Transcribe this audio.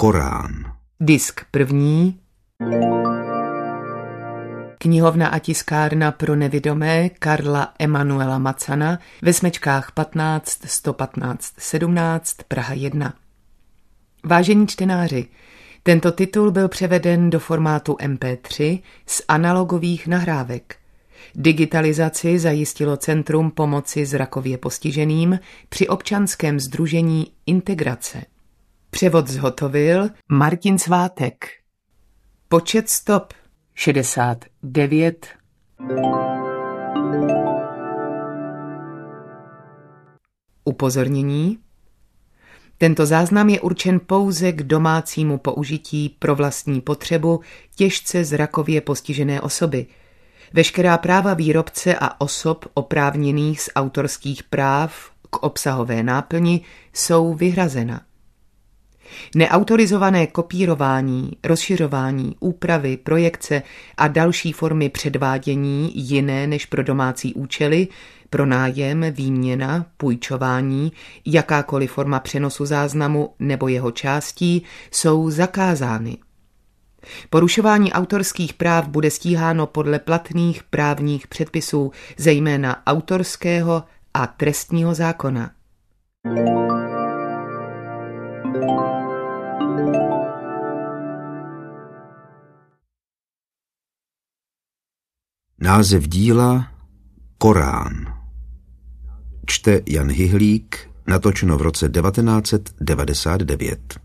Korán. Disk 1. Knihovna a tiskárna pro nevidomé Karla Emanuela Macana ve Smečkách 15 115 17 Praha 1. Vážení čtenáři, tento titul byl převeden do formátu MP3 z analogových nahrávek. Digitalizaci zajistilo Centrum pomoci zrakově postiženým při občanském sdružení Integrace. Převod zhotovil Martin Svátek. Počet stop 69. Upozornění. Tento záznam je určen pouze k domácímu použití pro vlastní potřebu těžce zrakově postižené osoby. Veškerá práva výrobce a osob oprávněných z autorských práv k obsahové náplni jsou vyhrazena. Neautorizované kopírování, rozšiřování, úpravy, projekce a další formy předvádění jiné než pro domácí účely, pronájem, výměna, půjčování, jakákoliv forma přenosu záznamu nebo jeho částí jsou zakázány. Porušování autorských práv bude stíháno podle platných právních předpisů, zejména autorského a trestního zákona. Název díla Korán. Čte Jan Hyhlík, natočeno v roce 1999.